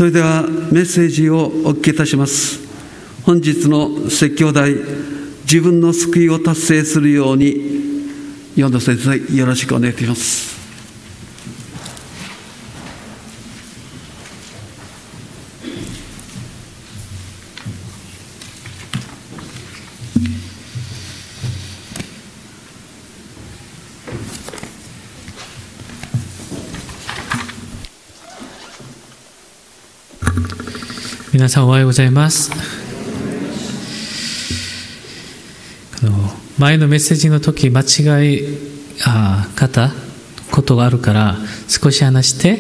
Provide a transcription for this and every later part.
それではメッセージをお聞きいたします。本日の説教題、自分の救いを達成するように、ヨンド先生、よろしくお願いいたします。 皆さんおはようございます。前のメッセージの時間違い方ことがあるから少し話して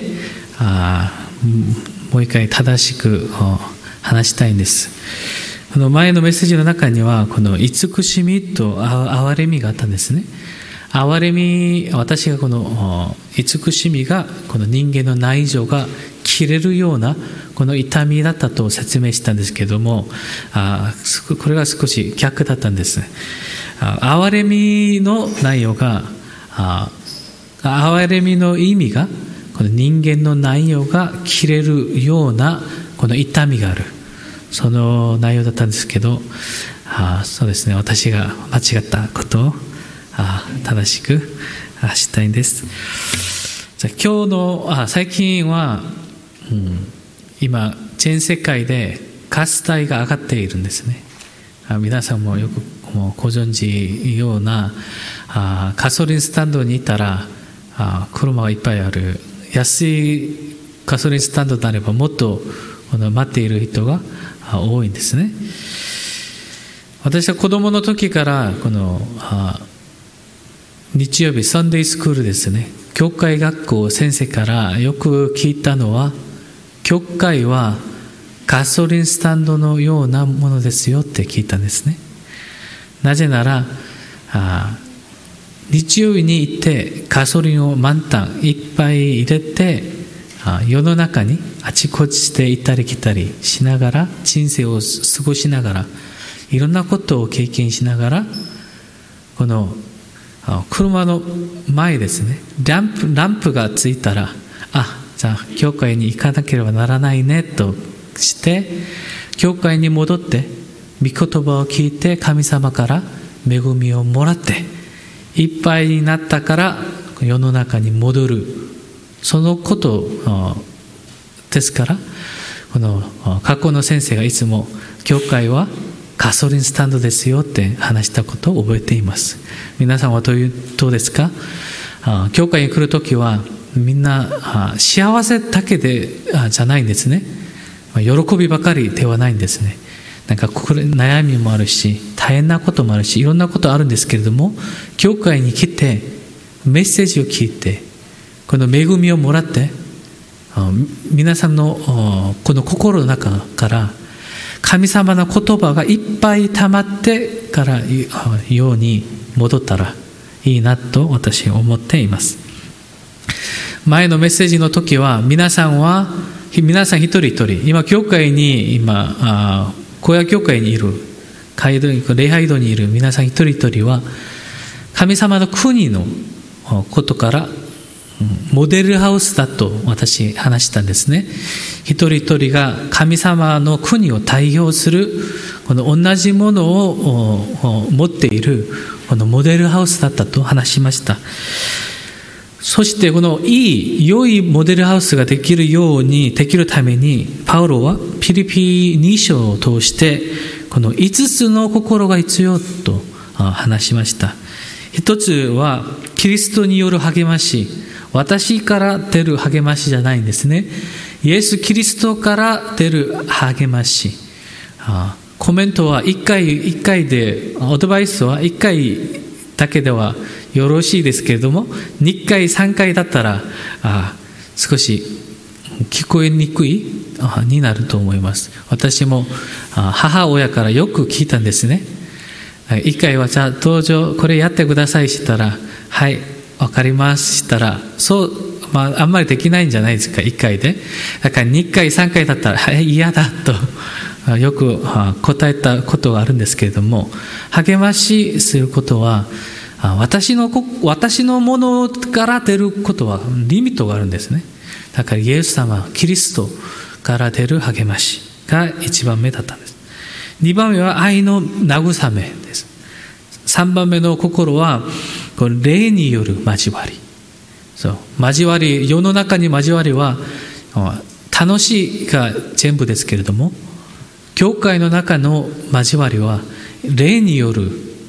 もう一回正しく話したいんです。この前のメッセージの中にはこの慈しみと憐れみがあったんですね。憐れみ、私がこの慈しみがこの人間の内情が切れるようなこの痛みだったと説明したんですけども、これが少し逆だったんです。憐れみの内容が、憐れみの意味がこの人間の内容が切れるようなこの痛みがある、その内容だったんですけど、そうですね、私が間違ったことを正しくしたいんです。じゃあ今日の最近は、今全世界でガス代が上がっているんですね。皆さんもよくご存知ようなガソリンスタンドにいたら車がいっぱいある。安いガソリンスタンドであればもっと待っている人が多いんですね。私は子供の時からこの日曜日サンデースクールですね、教会学校先生からよく聞いたのは、教会はガソリンスタンドのようなものですよって聞いたんですね。なぜなら日曜日に行ってガソリンを満タンいっぱい入れて世の中にあちこちで行ったり来たりしながら、人生を過ごしながら、いろんなことを経験しながら、この車の前ですね、ランプがついたら、じゃあ教会に行かなければならないねとして教会に戻って御言葉を聞いて神様から恵みをもらっていっぱいになったから世の中に戻る、そのことですから、この過去の先生がいつも教会はガソリンスタンドですよって話したことを覚えています。皆さんはどうですか？教会に来るときはみんな幸せだけでじゃないんですね。喜びばかりではないんですね。なんかこれ悩みもあるし、大変なこともあるし、いろんなことあるんですけれども、教会に来てメッセージを聞いてこの恵みをもらって、皆さんのこの心の中から神様の言葉がいっぱい溜まってからように戻ったらいいなと私は思っています。前のメッセージの時は皆さん一人一人、今教会に小屋教会にいる礼拝堂にいる皆さん一人一人は神様の国のことからモデルハウスだと私話したんですね。一人一人が神様の国を代表するこの同じものを持っているこのモデルハウスだったと話しました。そしてこの良いモデルハウスができるためにパウロはピリピ2章を通してこの5つの心が必要と話しました。一つはキリストによる励まし、私から出る励ましじゃないんですね。イエス・キリストから出る励まし。コメントは1回で、アドバイスは1回だけではよろしいですけれども、2回3回だったら少し聞こえにくいになると思います。私も母親からよく聞いたんですね。1回はじゃあどうぞこれやってくださいしたら、はいわかりますしたら、あんまりできないんじゃないですか、1回で。だから2回3回だったら、嫌だとよく答えたことがあるんですけれども、励ましすることは私のものから出ることはリミットがあるんですね。だからイエス様、キリストから出る励ましが1番目だったんです。2番目は愛の慰めです。3番目の心はこの霊による交わり。交わり、世の中に交わりは楽しいが全部ですけれども、教会の中の交わりは霊によ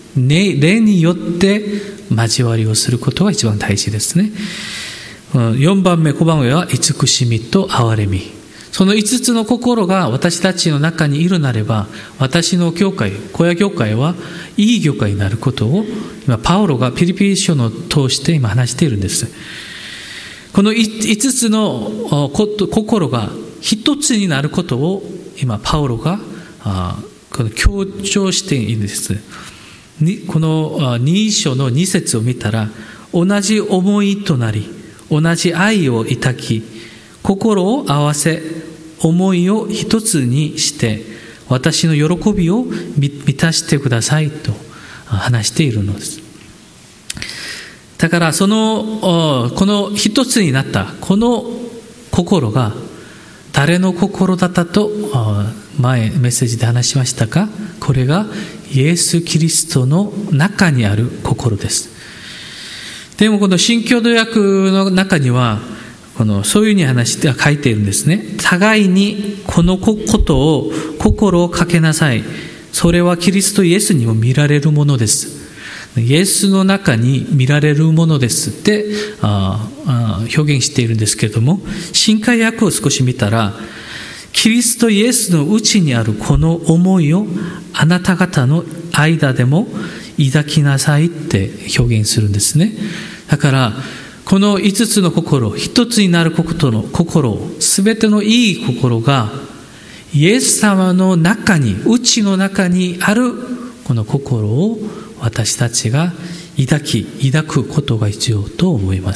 って交わりをすることが一番大事ですね。4番目、5番目は慈しみと憐れみ。その5つの心が私たちの中にいるなれば、私の教会、小屋教会はいい教会になることを今パウロがピリピ書を通して今話しているんです。この5つの心が一つになることを今パウロがこの強調しているんです。この2章の2節を見たら、同じ思いとなり同じ愛を抱き、心を合わせ思いを一つにして私の喜びを満たしてくださいと話しているのです。だからこの一つになったこの心が誰の心だったと前メッセージで話しましたか？これがイエス・キリストの中にある心です。でもこの新共同訳の中にはそういうふうに話して書いているんですね。互いにこのことを心をかけなさい。それはキリストイエスにも見られるものです。イエスの中に見られるものですって表現しているんですけれども、新海訳を少し見たら、キリストイエスの内にあるこの思いをあなた方の間でも抱きなさいって表現するんですね。だからこの5つの心、一つになる心、すべてのいい心がイエス様の中に、内の中にあるこの心を私たちが抱くことが必要と思います。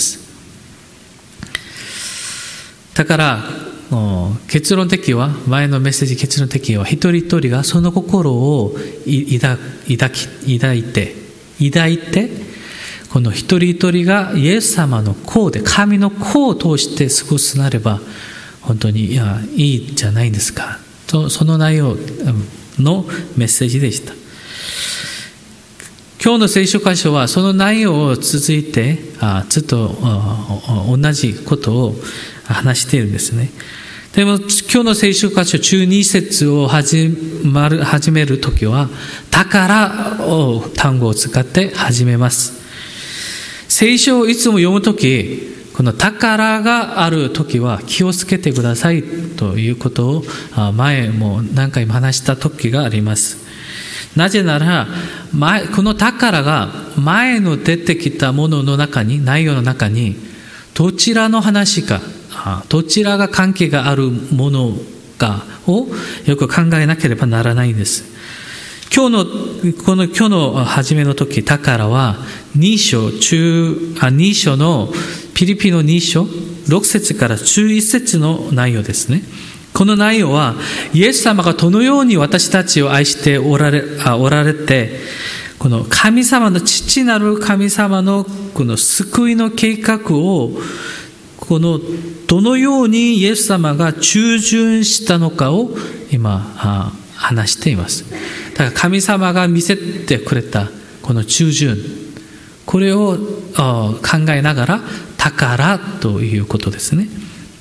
だから結論的は、前のメッセージ結論的は、一人一人がその心を抱いて、この一人一人がイエス様の子で、神の子を通して過ごすなれば、本当にいいじゃないですかと、その内容のメッセージでした。今日の聖書箇所はその内容を続いてずっと同じことを話しているんですね。でも今日の聖書箇所12節を始めるときは、だからを単語を使って始めます。聖書をいつも読むとき、この宝があるときは気をつけてくださいということを前も何回も話したときがあります。なぜならこの宝が前の出てきたものの中に、内容の中にどちらの話か、どちらが関係があるものかをよく考えなければならないんです。今日の初めの時、宝は2章のピリピの2章6節から11節の内容ですね。この内容はイエス様がどのように私たちを愛しておられて、この神様の父なる神様のこの救いの計画をどのようにイエス様が従順したのかを今話しています。だから神様が見せてくれたこの従順、これを考えながら宝ということですね。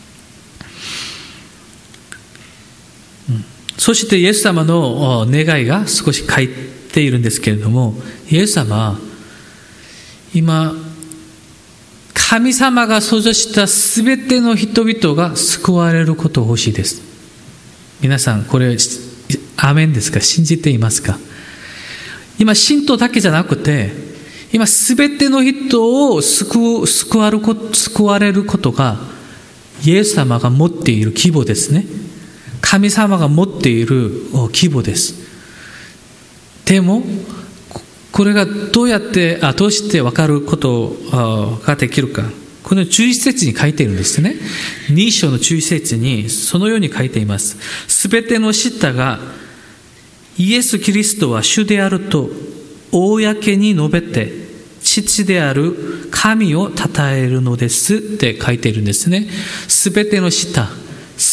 そしてイエス様の願いが少し書いているんですけれども、イエス様は今神様が創造したすべての人々が救われることを欲しいです。皆さんこれアーメンですか？信じていますか？今信徒だけじゃなくて、今すべての人を救われることがイエス様が持っている規模ですね。神様が持っている規模です。でもこれがどうして分かることができるか。この11節に書いているんですね。2章の11節にそのように書いています。すべての舌がイエス・キリストは主であると公に述べて、父である神を称えるのですって書いているんですね。すべての舌、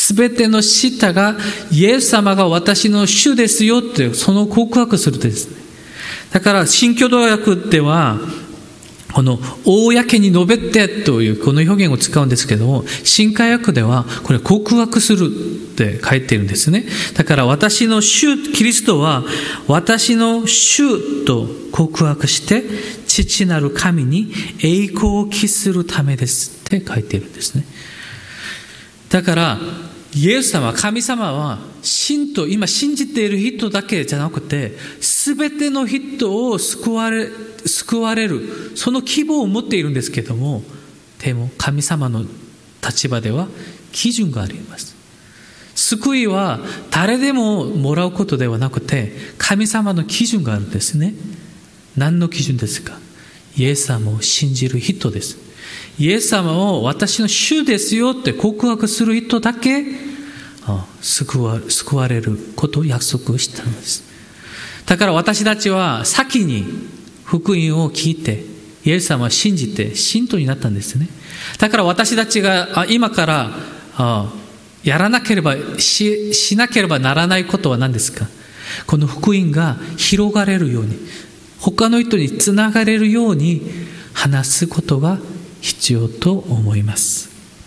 すべての舌がイエス様が私の主ですよってその告白するですね。だから新共同訳ではこの公に述べてというこの表現を使うんですけども、新海訳ではこれ告白するって書いているんですね。だから私の主キリストは私の主と告白して父なる神に栄光を期するためですって書いているんですね。だからイエス様、神様は信徒、今信じている人だけじゃなくてすべての人を救われるその希望を持っているんですけども、でも神様の立場では基準があります。救いは誰でももらうことではなくて神様の基準があるんですね。何の基準ですか？イエス様を信じる人です。イエス様を私の主ですよって告白する人だけ救われることを約束したのです。だから私たちは先に福音を聞いてイエス様を信じて信徒になったんですね。だから私たちが今からやらなければ しなければならないことは何ですか？この福音が広がれるように、他の人につながれるように話すことが必要と思います。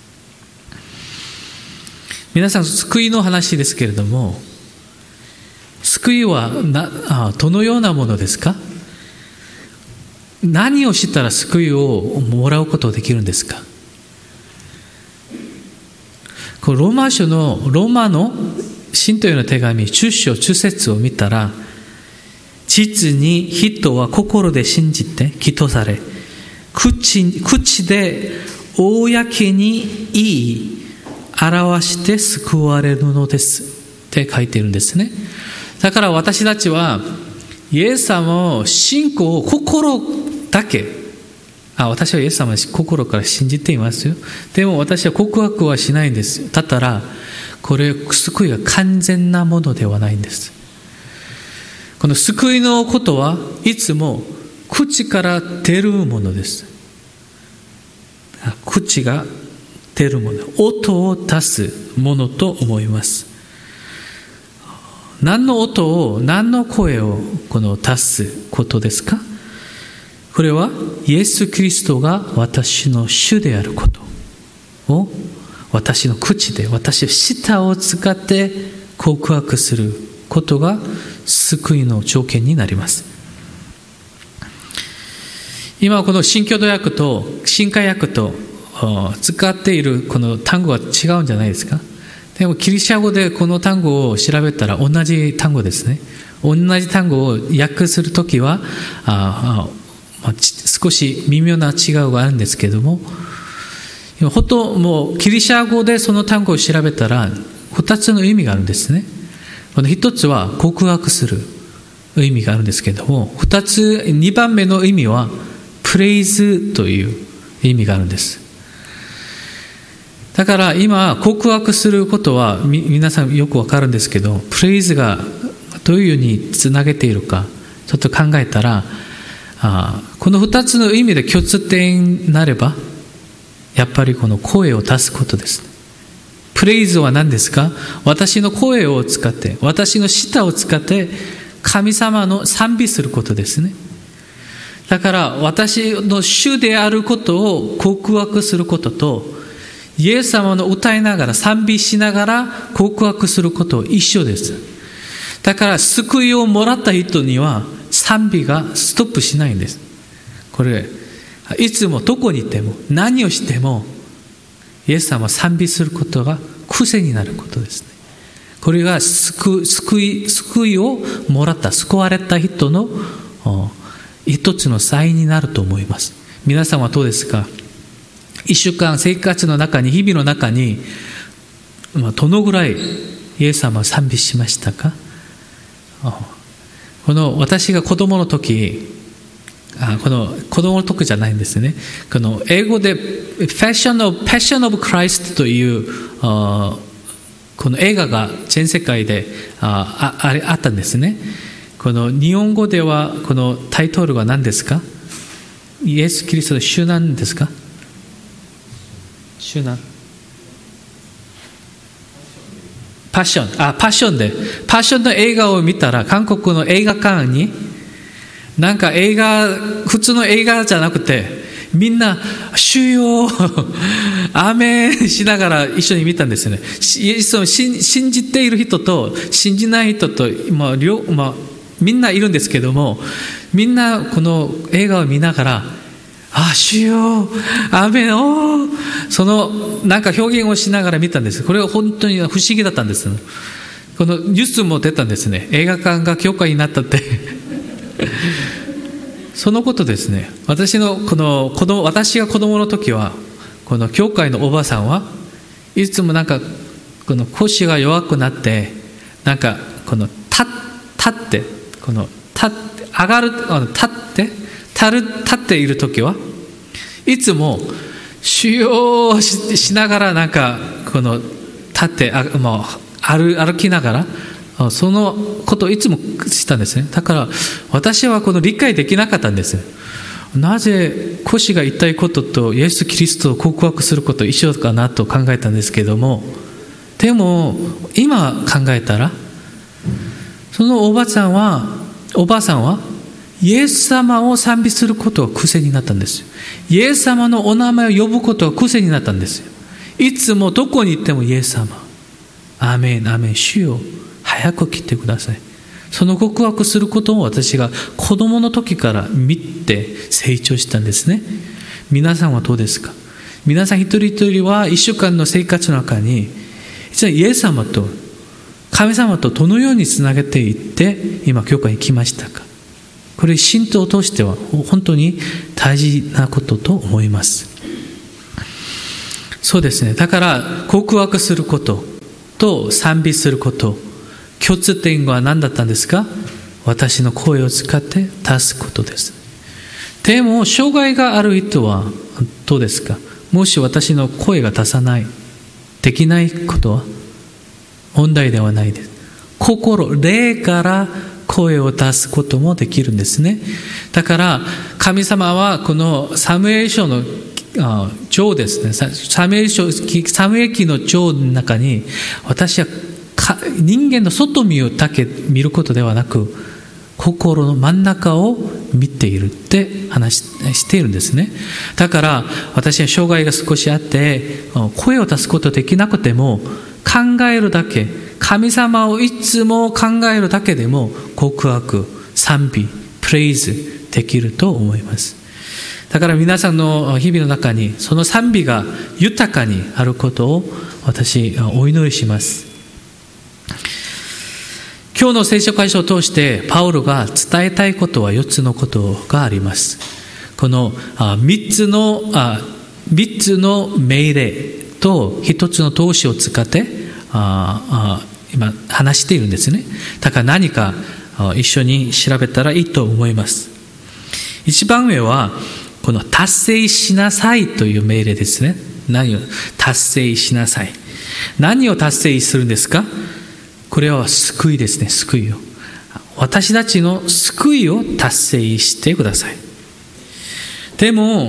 皆さん、救いの話ですけれども、救いはどのようなものですか？何をしたら救いをもらうことができるんですか？ローマの信徒への手紙10章10節を見たら、実に人は心で信じて義とされ、口で公に言い表して救われるのですって書いているんですね。だから私たちはイエス様を信仰を心だけ、私はイエス様を心から信じていますよ。でも私は告白はしないんですよ。だったらこれ救いが完全なものではないんです。この救いのことはいつも口から出るものです。口が出るもの、音を出すものと思います。何の音を、何の声を出すことですか？これはイエス・キリストが私の主であることを私の口で、私の舌を使って告白することが救いの条件になります。今この新共同訳と新海訳と使っているこの単語は違うんじゃないですか？でもギリシャ語でこの単語を調べたら同じ単語ですね。同じ単語を訳するときは少し微妙な違いがあるんですけれども、もうギリシャ語でその単語を調べたら2つの意味があるんですね。この1つは告白する意味があるんですけれども、2番目の意味はプレイズという意味があるんです。だから今告白することは皆さんよくわかるんですけど、プレイズがどういうふうにつなげているかちょっと考えたら、この2つの意味で共通点になればやっぱりこの声を出すことです。プレイズは何ですか？私の声を使って、私の舌を使って神様の賛美することですね。だから私の主であることを告白することと、イエス様の歌いながら賛美しながら告白することは一緒です。だから救いをもらった人には賛美がストップしないんです。これいつもどこにいても何をしてもイエス様を賛美することが癖になることですね。これが救いをもらった、救われた人の一つのサインになると思います。皆さんはどうですか？一週間生活の中に、日々の中にどのぐらいイエス様を賛美しましたか？私が子供の時、この子供の時じゃないんですね。この英語で Passion of Christ というこの映画が全世界であったんですね。この日本語ではこのタイトルは何ですか？イエス・キリストの主なんですか？主なんパッションの映画を見たら、韓国の映画館に、なんか普通の映画じゃなくて、みんな、主よ、アーメンしながら一緒に見たんですよね。イエスを信じている人と信じない人と、みんないるんですけども、みんなこの映画を見ながら、主よ、アーメン、なんか表現をしながら見たんです。これは本当に不思議だったんです。このニュースも出たんですね。映画館が教会になったって。そのことですね。私が子供の時は、この教会のおばさんはいつもなんかこの腰が弱くなって、なんかこの立って上がる、立っている時はいつも主よしながら、なんかこの立って歩きながらそのことをいつもしたんですね。だから私はこの理解できなかったんです。なぜ腰が痛いこととイエス・キリストを告白すること一緒かなと考えたんですけども、でも今考えたら、そのおばさんはイエス様を賛美することが癖になったんですよ。イエス様のお名前を呼ぶことが癖になったんですよ。いつもどこに行ってもイエス様、アーメンアーメン、主よ早く来てください。その告白することを私が子供の時から見て成長したんですね。皆さんはどうですか？皆さん一人一人は一週間の生活の中に、実はイエス様と神様とどのようにつなげていって今教会に来ましたか？これ信徒を通しては本当に大事なことと思います。そうですね。だから告白することと賛美すること、共通点は何だったんですか？私の声を使って出すことです。でも障害がある人はどうですか？もし私の声が出さない、できないことは問題ではないです。霊から声を出すこともできるんですね。だから神様はこのサムエル書の章ですね、サムエル記の章の中に、私は人間の外見をだけ見ることではなく、心の真ん中を見ているって話しているんですね。だから私は障害が少しあって声を出すことできなくても、考えるだけ、神様をいつも考えるだけでも告白、賛美、プレイズできると思います。だから皆さんの日々の中にその賛美が豊かにあることを私お祈りします。今日の聖書箇所を通してパウロが伝えたいことは4つのことがあります。この3つの命令と1つの動詞を使って今話しているんですね。だから何か一緒に調べたらいいと思います。一番上はこの達成しなさいという命令ですね。何を達成しなさい。何を達成するんですか？これは救いですね。救いを、私たちの救いを達成してください。でも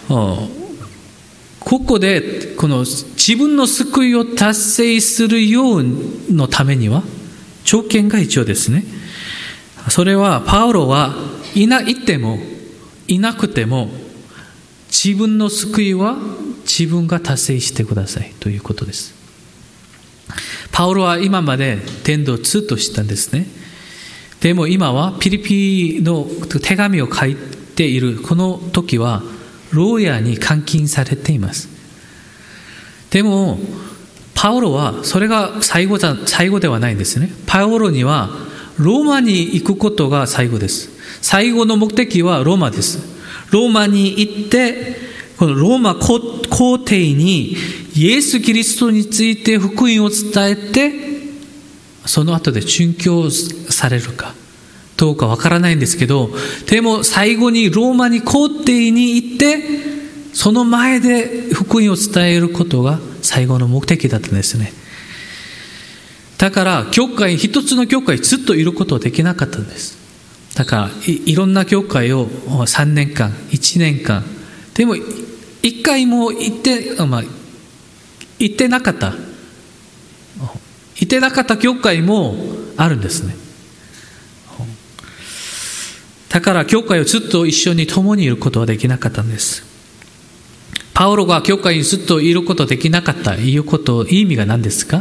ここでこの自分の救いを達成するようのためには条件が一応ですね。それはパウロはいてもいなくても自分の救いは自分が達成してくださいということです。パウロは今まで伝道をずっとしたんですね。でも今はピリピの手紙を書いているこの時は牢屋に監禁されています。でもパウロはそれが最後ではないんですね。パウロにはローマに行くことが最後です。最後の目的はローマです。ローマに行ってこのローマ皇帝にイエス・キリストについて福音を伝えて、その後で殉教されるかどうかわからないんですけど、でも最後にローマに皇帝に行ってその前で福音を伝えることが最後の目的だったんですね。だから一つの教会ずっといることはできなかったんです。だから いろんな教会を3年間1年間でも1回も行ってなかった。 いてなかった教会もあるんですね。だから教会をずっと一緒に共にいることはできなかったんです。パウロが教会にずっといることできなかったいうこと意味が何ですか？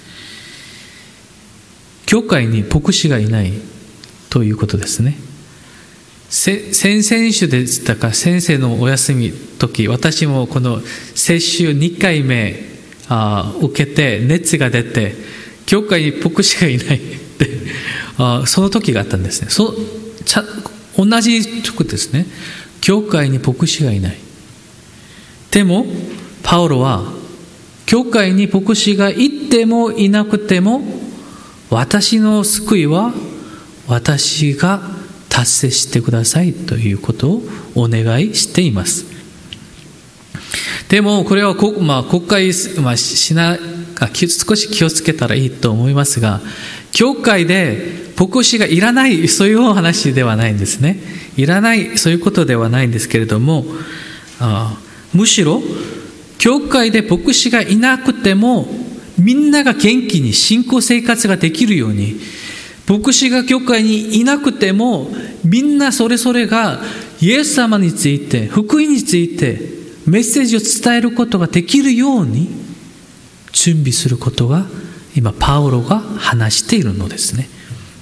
教会に牧師がいないということですね。先々週でしたか、先生のお休み時、私もこの接種2回目受けて熱が出て、教会に牧師がいないってその時があったんですね。同じ時ですね。教会に牧師がいない。でもパウロは教会に牧師がいてもいなくても、私の救いは私が達成してくださいということをお願いしています。でもこれは国会少し気をつけたらいいと思いますが、教会で牧師がいらない、そういう話ではないんですね。いらない、そういうことではないんですけれども、むしろ教会で牧師がいなくてもみんなが元気に信仰生活ができるように、牧師が教会にいなくてもみんなそれぞれがイエス様について、福音についてメッセージを伝えることができるように準備することが今パウロが話しているのですね。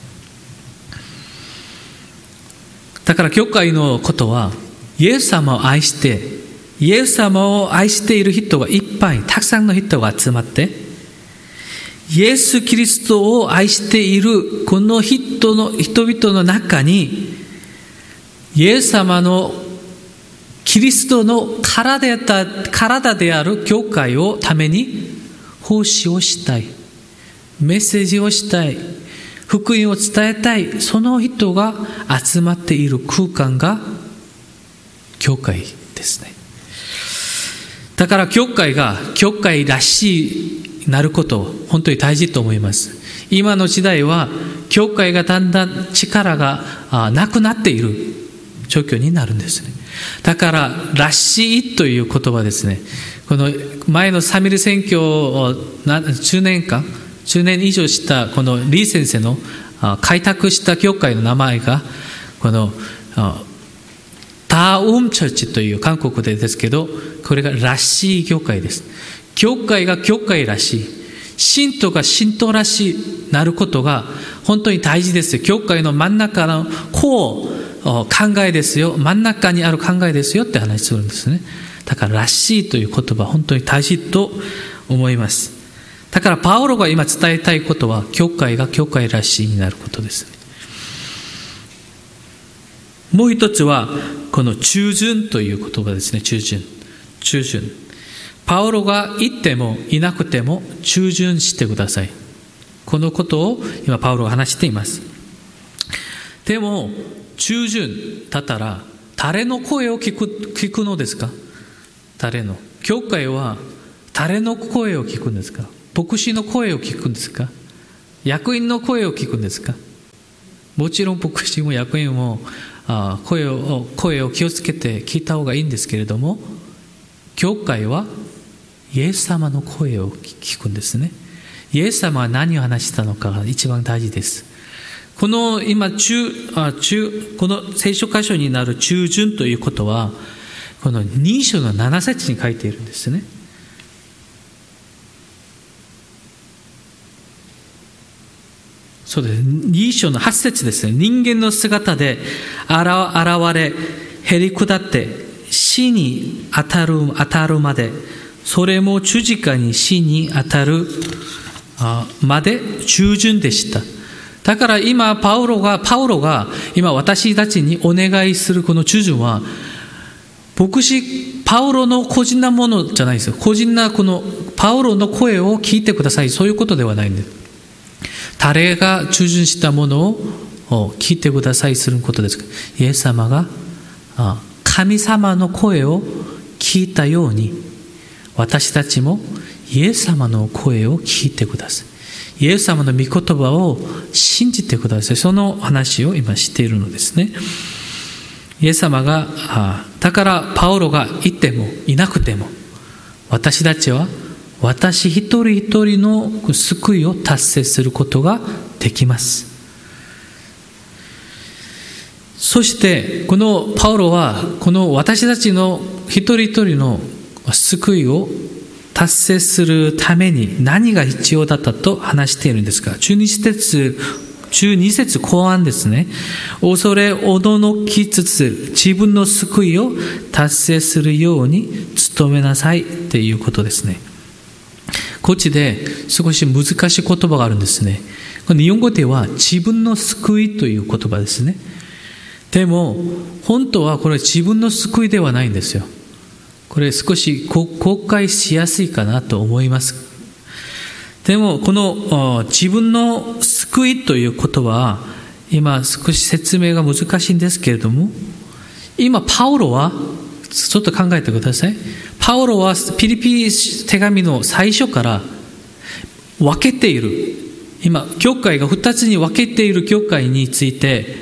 だから教会のことは、イエス様を愛して、イエス様を愛している人がいっぱい、たくさんの人が集まって、イエス・キリストを愛しているこの人々の中に、イエス様のキリストの体である教会をために奉仕をしたい、メッセージをしたい、福音を伝えたい、その人が集まっている空間が教会ですね。だから教会が教会らしいなることを本当に大事と思います。今の時代は教会がだんだん力がなくなっている状況になるんですね。だかららしいという言葉ですね。この前のサミル選挙を10年以上したこのリー先生の開拓した教会の名前がこのダーウムチョーチという韓国でですけど、これがらしい教会です。教会が教会らしい、信徒が信徒らしいなることが本当に大事ですよ。教会の真ん中の考えですよ、真ん中にある考えですよって話するんですね。だかららしいという言葉本当に大事と思います。だからパウロが今伝えたいことは、教会が教会らしいになることですね。もう一つはこの従順という言葉ですね。従順。パウロがいてもいなくても従順してください。このことを今パウロが話しています。でも従順だったら誰の声を聞くのですか？教会は誰の声を聞くんですか？牧師の声を聞くんですか？役員の声を聞くんですか？もちろん牧師も役員も声を気をつけて聞いた方がいいんですけれども、教会はイエス様の声を聞くんですね。イエス様は何を話したのかが一番大事です。この今この聖書箇所になる従順ということは、この2章の7節に書いているんですね。そうです。2章の8節ですね。人間の姿で現れ、へり下って死に当たるまで、それも十字架に死に当たるまで従順でした。だから今パウロが今私たちにお願いするこの従順は、パウロの個人なものじゃないですよ。個人なこのパウロの声を聞いてください、そういうことではないんです。誰が従順したものを聞いてくださいすることです。イエス様が神様の声を聞いたように、私たちもイエス様の声を聞いてください。イエス様の御言葉を信じてください。その話を今しているのですね。イエス様がだからパウロがいてもいなくても、私たちは私一人一人の救いを達成することができます。そしてこのパウロはこの私たちの一人一人の救いを達成するために何が必要だったと話しているんですが、12節後半ですね。恐れおののきつつ自分の救いを達成するように努めなさいということですね。こっちで少し難しい言葉があるんですね。日本語では自分の救いという言葉ですね。でも本当はこれ自分の救いではないんですよ。これ少し公開しやすいかなと思います。でもこの自分の救いという言葉は今少し説明が難しいんですけれども、今パウロはちょっと考えてください。パウロはピリピ手紙の最初から分けている、今教会が2つに分けている教会について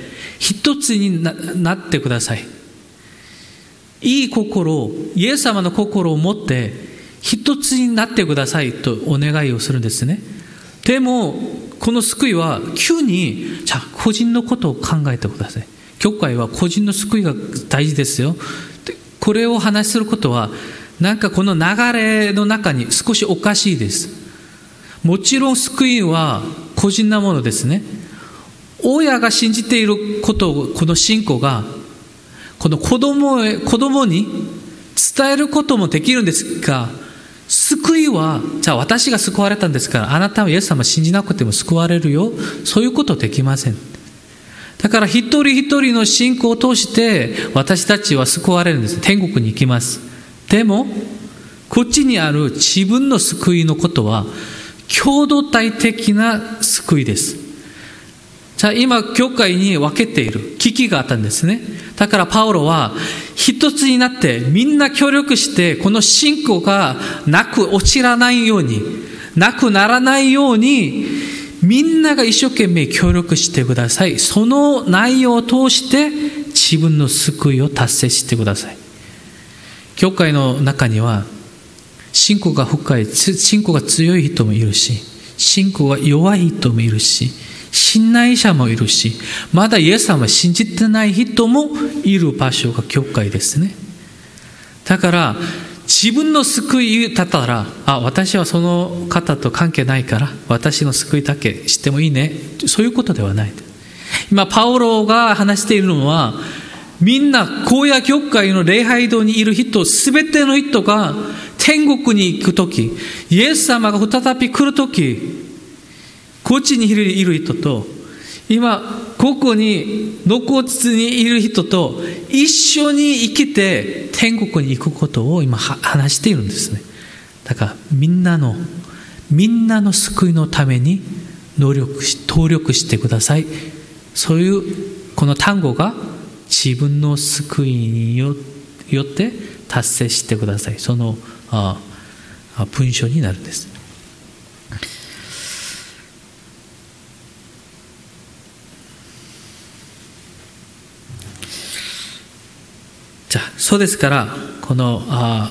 1つに なってください。いい心、イエス様の心を持って一つになってくださいとお願いをするんですね。でもこの救いは急にじゃあ個人のことを考えてください。教会は個人の救いが大事ですよ。でこれを話することはなんかこの流れの中に少しおかしいです。もちろん救いは個人なものですね。親が信じていることを、この信仰がこの子供に伝えることもできるんですが、救いはじゃあ私が救われたんですからあなたはイエス様を信じなくても救われるよ、そういうことできません。だから一人一人の信仰を通して私たちは救われるんです。天国に行きます。でもこっちにある自分の救いのことは共同体的な救いです。じゃあ今教会に分けている危機があったんですね。だからパウロは一つになってみんな協力してこの信仰がなく落ちらないように、なくならないようにみんなが一生懸命協力してください。その内容を通して自分の救いを達成してください。教会の中には信仰が深い、信仰が強い人もいるし、信仰が弱い人もいるし、信頼者もいるし、まだイエス様を信じてない人もいる場所が教会ですね。だから自分の救いだったら、私はその方と関係ないから私の救いだけしてもいいね、そういうことではない。今パウロが話しているのは、みんな荒野教会の礼拝堂にいる人、すべての人が天国に行くとき、イエス様が再び来るとき、こっちにいる人と今ここに残骨にいる人と一緒に生きて天国に行くことを今話しているんですね。だからみんなの救いのために協力してください。そういうこの単語が自分の救いによって達成してください、その文章になるんです。じゃあそうですから、この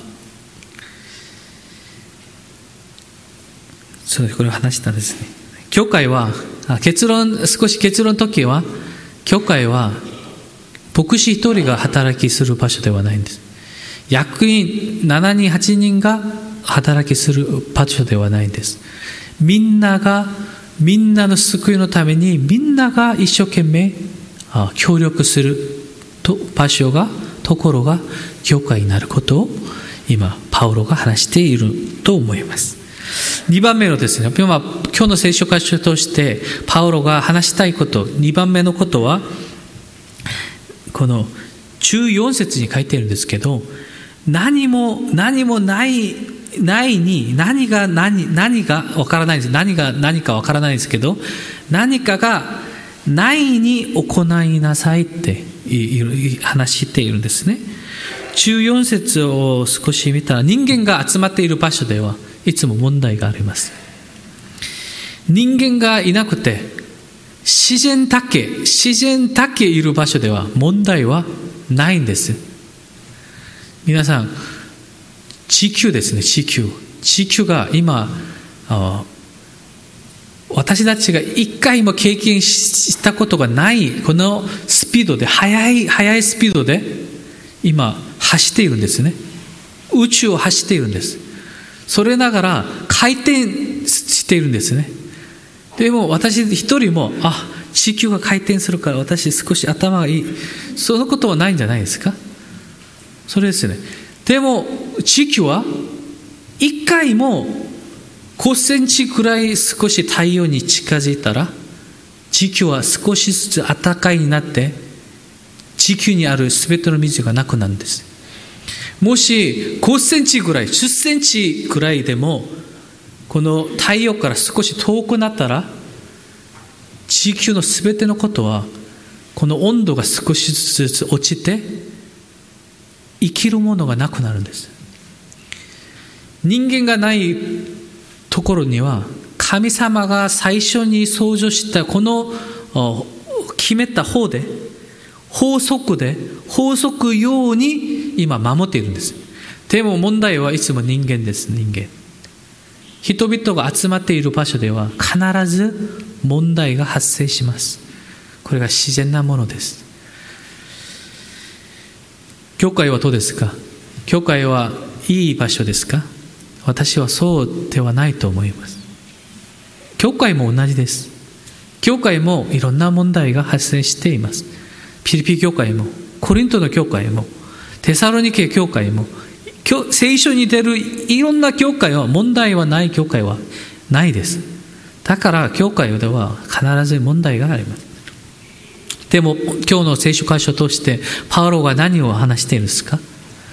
これを話したんですね。教会は結論の時は、教会は牧師一人が働きする場所ではないんです。役員7人8人が働きする場所ではないんです。みんなの救いのためにみんなが一生懸命協力するところが教会になることを今パウロが話していると思います。2番目のですね、今日の聖書箇所としてパウロが話したいこと、2番目のことはこの14節に書いているんですけど、何もないに何がわからないんです。何が何かわからないんですけど、何かがないに行いなさいって話しているんですね。14節を少し見たら、人間が集まっている場所ではいつも問題があります。人間がいなくて自然だけいる場所では問題はないんです。皆さん、地球ですね、地球地球が今、私たちが一回も経験したことがないこのスピードで、速いスピードで今走っているんですね。宇宙を走っているんです。それながら回転しているんですね。でも私一人も地球が回転するから私少し頭がいい、そのことはないんじゃないですか。それですね。でも地球は一回も5センチくらい少し太陽に近づいたら、地球は少しずつ暖かいになって地球にあるすべての水がなくなるんです。もし5センチぐらい、10センチくらいでもこの太陽から少し遠くなったら、地球のすべてのことはこの温度が少しずつ落ちて生きるものがなくなるんです。人間がないところには神様が最初に創造したこの決めた法則ように今守っているんです。でも問題はいつも人間です。人間、人々が集まっている場所では必ず問題が発生します。これが自然なものです。教会はどうですか？教会はいい場所ですか？私はそうではないと思います。教会も同じです。教会もいろんな問題が発生しています。ピリピ教会もコリントの教会もテサロニケ教会も聖書に出るいろんな教会は問題はない教会はないです。だから教会では必ず問題があります。でも今日の聖書箇所としてパウロが何を話しているんですか？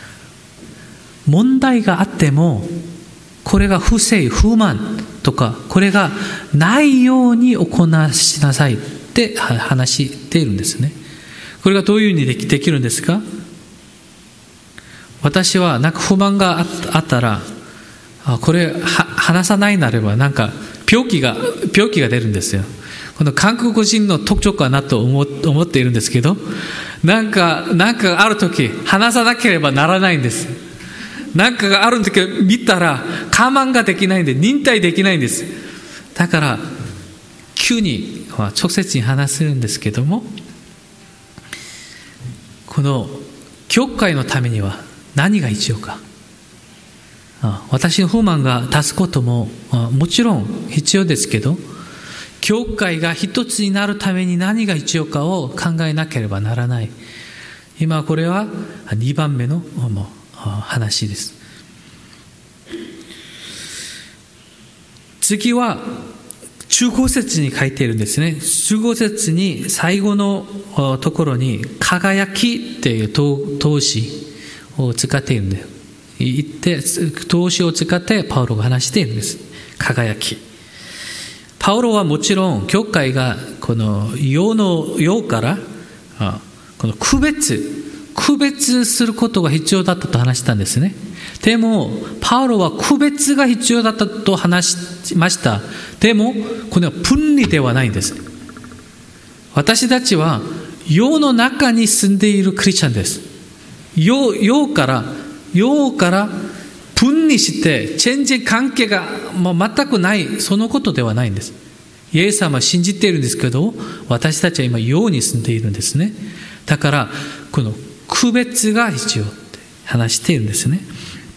問題があってもこれが不正不満とかこれがないように行わしなさいって話しているんですね。これがどういうふうにできるんですか？私はなんか不満があったらこれ話さないなればなんか病気が出るんですよ。この韓国人の特徴かなと思っているんですけど、なんかある時話さなければならないんです。なんかがある時見たら我慢ができないんで忍耐できないんです。だから急に直接に話すんですけども、この教会のためには何が必要か、私の不満が立つことももちろん必要ですけど、教会が一つになるために何が必要かを考えなければならない。今これは2番目の話です。次は15節に書いているんですね。15節に最後のところに輝きっていう動詞を使っているんで、動詞を使ってパウロが話しているんです。輝き。パウロはもちろん教会がこの世からこの区別することが必要だったと話したんですね。でもパウロは区別が必要だったと話しました。でもこれは分離ではないんです。私たちは世の中に住んでいるクリスチャンです。世から分離して全然関係がもう全くない、そのことではないんです。イエス様は信じているんですけど、私たちは今世に住んでいるんですね。だからこの区別が必要って話しているんですね。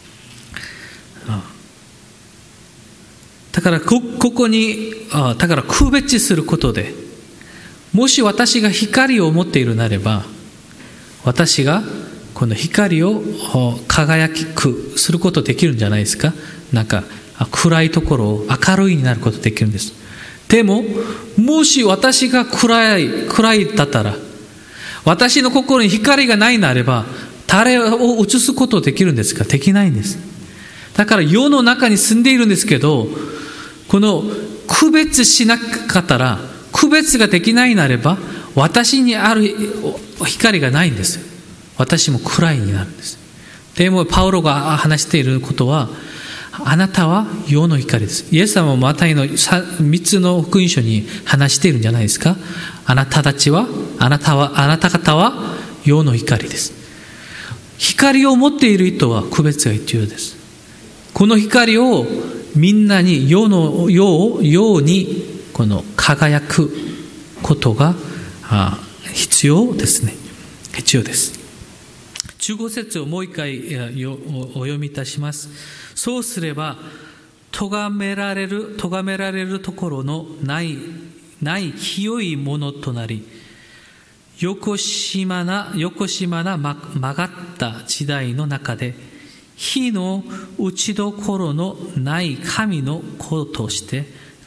だからここにだから区別することで、もし私が光を持っているなれば、私がこの光を輝くすることできるんじゃないですか。なんか暗いところを明るいになることできるんです。でももし私が暗いだったら、私の心に光がないなれば誰を映すことできるんですか？できないんです。だから世の中に住んでいるんですけど、この区別しなかったら、区別ができないなれば私にある光がないんです。私も暗いになるんです。でもパウロが話していることは、あなたは世の光です。イエス様もマタイの3つの福音書に話しているんじゃないですか。あなた方は世の光です。光を持っている人は区別が必要です。 この光をみんなに世にこの輝くことが必要ですね。必要です。15節をもう一回お読みいたします。そうすれば咎められるところのない清いものとなり、よこしまな曲がった時代の中で火の打ちどころのない神の子として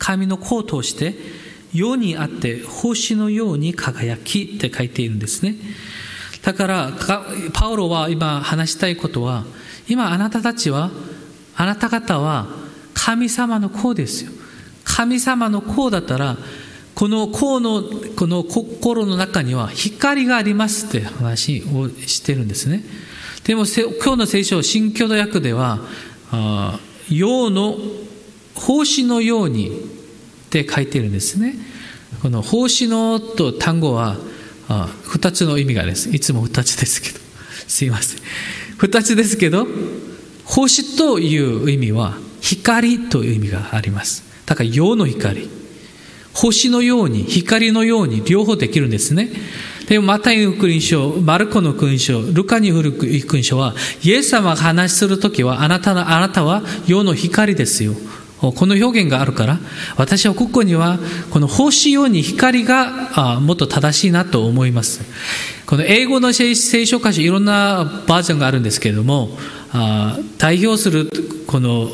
世にあって星のように輝きって書いているんですね。だからパウロは今話したいことは、今あなた方は神様の子ですよ。神様の子だったら、この心の中には光がありますって話をしてるんですね。でも今日の聖書、新共同訳では陽の星のようにって書いてるんですね。この星のと単語は2つの意味があります。いつも2つですけど、すいません。2つですけど、星という意味は光という意味があります。だから陽の光、星のように、光のように両方できるんですね。でもマタイの福音書、マルコの福音書、ルカによる福音書は、イエス様が話するときはあなたは陽の光ですよ。この表現があるから、私はここにはこの星ように光がもっと正しいなと思います。この英語の聖書箇所、いろんなバージョンがあるんですけれども、代表するこの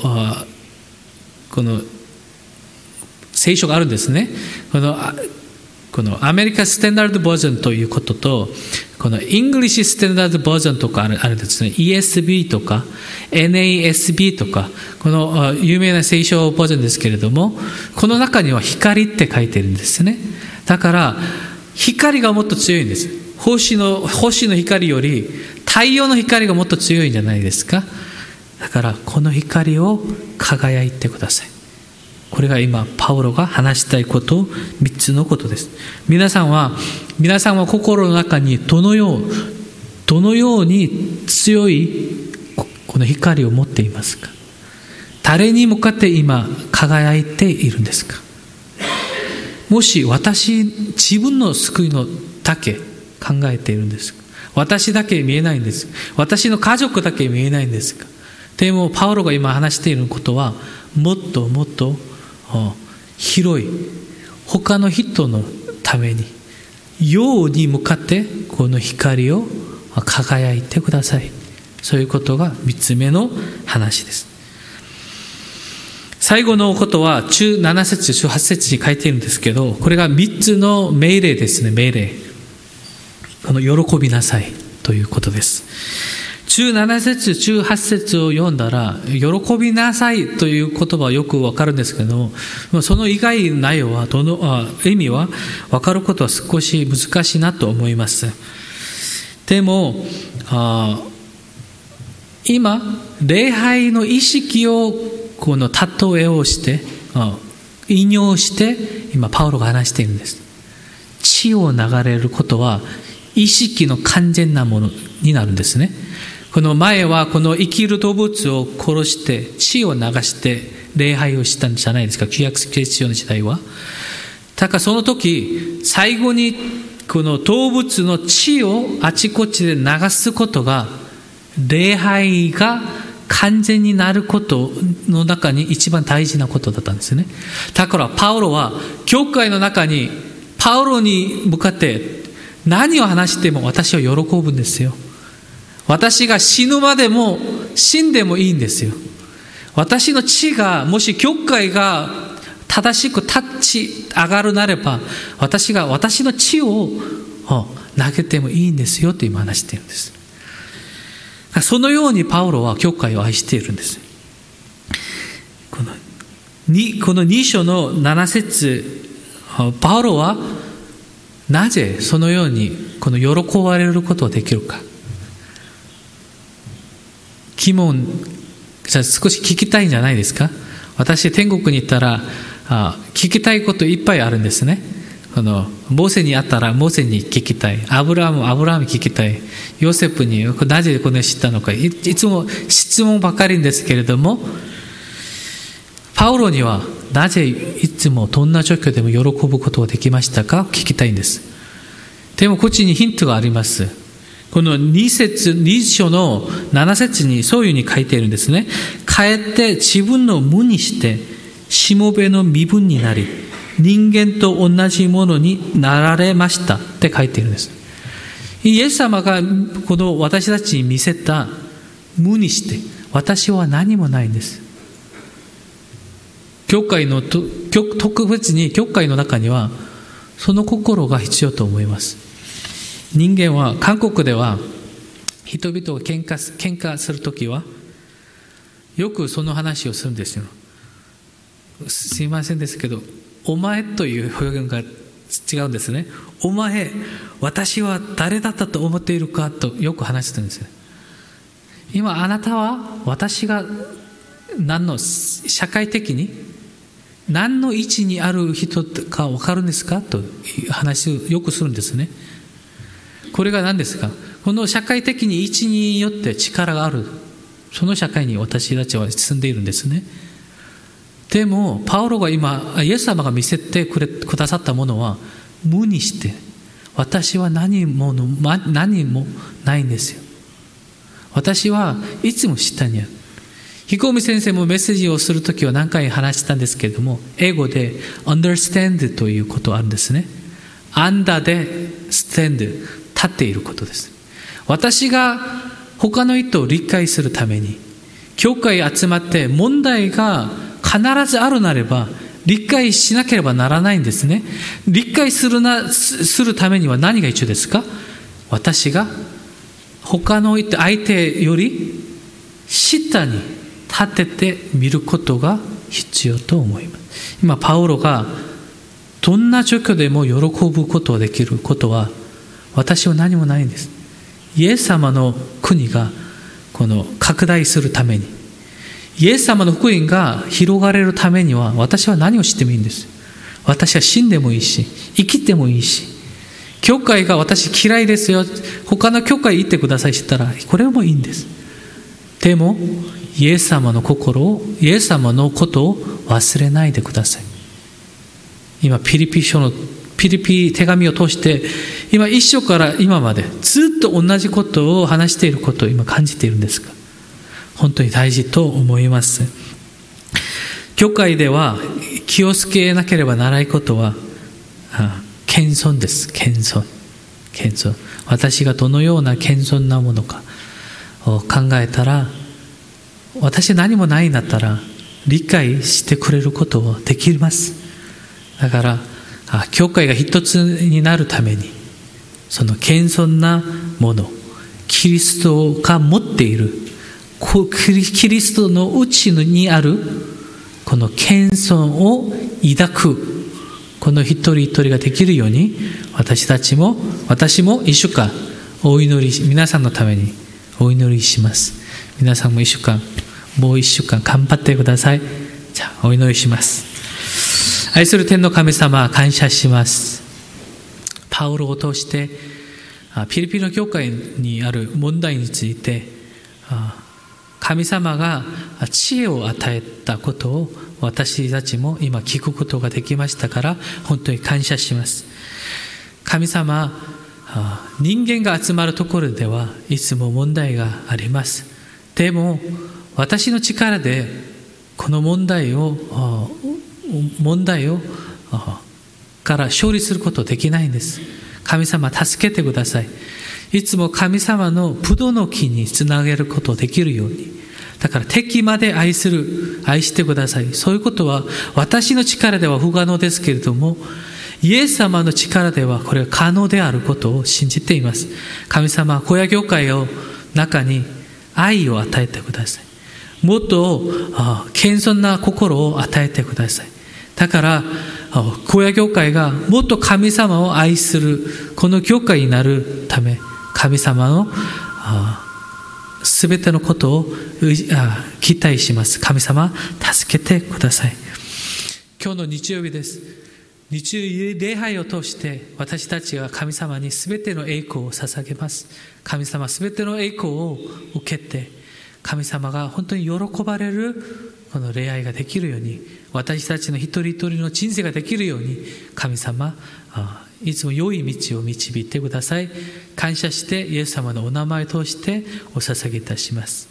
聖書があるんですね。このアメリカスタンダードバージョンということと、このイングリッシュスタンダードバージョンとかあるんですね。ESB とか NASB とか、この有名な聖書バージョンですけれども、この中には光って書いてるんですね。だから光がもっと強いんです。星の光より太陽の光がもっと強いんじゃないですか。だからこの光を輝いてください。これが今パウロが話したいこと3つのことです。皆さんは心の中にどのように強いこの光を持っていますか。誰に向かって今輝いているんですか。もし自分の救いのだけ考えているんですか。私だけ見えないんですか。私の家族だけ見えないんですか。でもパウロが今話していることはもっともっと広い、他の人のために陽に向かってこの光を輝いてください。そういうことが3つ目の話です。最後のことは17節18節に書いているんですけど、これが3つの命令ですね。命令、この喜びなさいということです。17節18節を読んだら、喜びなさいという言葉はよくわかるんですけども、その以外の内容は意味はわかることは少し難しいなと思います。でも今礼拝の意識をこの例えをして引用して今パウロが話しているんです。血を流れることは意識の完全なものになるんですね。この前はこの生きる動物を殺して血を流して礼拝をしたんじゃないですか、旧約聖書の時代は。だからその時最後にこの動物の血をあちこちで流すことが礼拝が完全になることの中に一番大事なことだったんですね。だからパウロは教会の中にパウロに向かって何を話しても私は喜ぶんですよ。私が死ぬまでも死んでもいいんですよ。私の血がもし教会が正しく立ち上がるなれば、私の血を投げてもいいんですよと今話しているんです。そのようにパウロは教会を愛しているんです。この2章の7節、パウロはなぜそのようにこの喜ばれることができるか。疑問、少し聞きたいんじゃないですか。私天国に行ったら聞きたいこといっぱいあるんですね。 モーセに会ったらモーセに聞きたい。アブラハム聞きたい。ヨセフになぜこれ知ったのか。いつも質問ばかりですけれども、パウロにはなぜいつもどんな状況でも喜ぶことができましたか聞きたいんです。でもこっちにヒントがあります。この2章の7節にそういうふうに書いているんですね。かえって自分の無にしてしもべの身分になり、人間と同じものになられましたって書いているんです。イエス様がこの私たちに見せた無にして、私は何もないんです。教会の特別に教会の中にはその心が必要と思います。人間は、韓国では人々が喧嘩するときはよくその話をするんですよ。すいませんですけど、お前という表現が違うんですね。お前、私は誰だったと思っているかとよく話してるんですね。今あなたは私が社会的に何の位置にある人か分かるんですかという話をよくするんですね。これが何ですか。この社会的に位置によって力がある、その社会に私たちは住んでいるんですね。でもパウロが今イエス様が見せてくださったものは無にして、私は何もないんですよ。私はいつも下にある。ひこみ先生もメッセージをするときは何回話したんですけれども、英語で understand ということがあるんですね。under で stand、 立っていることです。私が他の人を理解するために教会に集まって問題が必ずあるなれば理解しなければならないんですね。理解するためには何が必要ですか。私が他の相手より下に立てて見ることが必要と思います。今パウロがどんな状況でも喜ぶことができることは、私は何もないんです。イエス様の国がこの拡大するために、イエス様の福音が広がれるためには、私は何をしてもいいんです。私は死んでもいいし、生きてもいいし、教会が私嫌いですよ、他の教会行ってくださいしたら、これもいいんです。でもイエス様のイエス様のことを忘れないでください。今ピリピ手紙を通して、今一章から今までずっと同じことを話していることを今感じているんですが、本当に大事と思います。教会では気をつけなければならないことは謙遜です。謙遜。私がどのような謙遜なものかを考えたら、私何もないんだったら理解してくれることはできます。だから教会が一つになるために、その謙遜なもの、キリストが持っている、キリストの内にあるこの謙遜を抱く、この一人一人ができるように、私も一週間皆さんのためにお祈りします。皆さんももう一週間頑張ってください。じゃあお祈りします。愛する天の神様、感謝します。パウロを通してピリピの教会にある問題について、神様が知恵を与えたことを私たちも今聞くことができましたから、本当に感謝します。神様、人間が集まるところではいつも問題があります。でも私の力でこの問題をから勝利することできないんです。神様、助けてください。いつも神様のブドウの木につなげることができるように。だから敵まで愛してください。そういうことは私の力では不可能ですけれども、イエス様の力ではこれは可能であることを信じています。神様、小屋教会の中に愛を与えてください。もっと謙遜な心を与えてください。だから小屋教会がもっと神様を愛するこの教会になるため、神様のすべてのことを期待します。神様、助けてください。今日の日曜日です。 日曜礼拝を通して私たちが神様に全ての栄光を捧げます。神様全ての栄光を受けて、神様が本当に喜ばれるこの礼拝ができるように、私たちの一人一人の人生ができるように、神様いつも良い道を導いてください。感謝してイエス様のお名前を通してお捧げいたします。